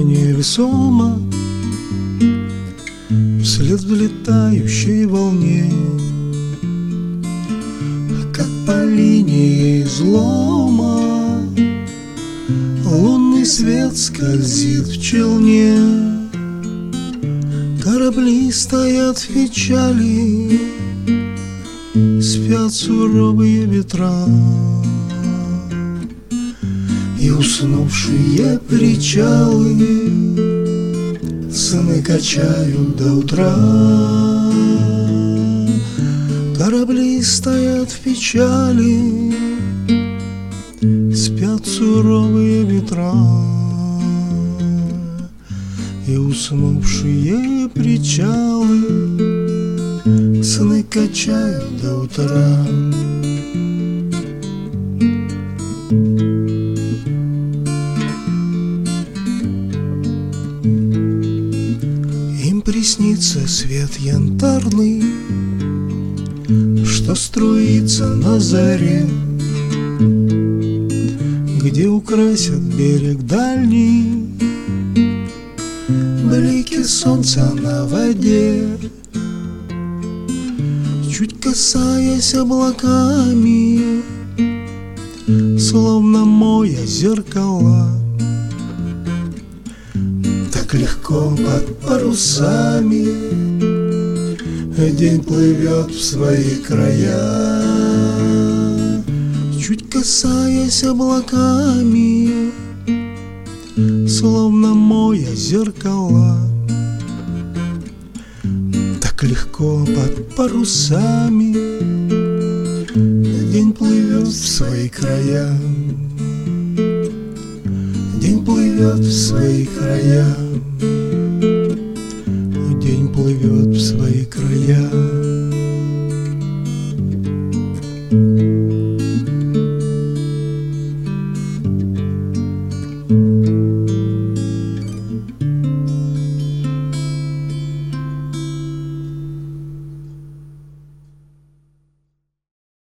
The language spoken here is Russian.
невесомо вслед взлетающей волне, как по линии излома лунный свет скользит в челне. Корабли стоят в печали, спят суровые ветра, и уснувшие причалы сны качают до утра. Корабли стоят в печали, спят суровые ветра, и уснувшие причалы сны качают до утра. Им приснится свет янтарный, что струится на заре, где украсят берег дальний блики солнца на воде. Чуть касаясь облаками, словно моя зеркала, так легко под парусами день плывет в свои края. Чуть касаясь облаками, словно моя зеркала, так легко под парусами день плывет в свои края. День плывет в свои края. День плывет в свои края.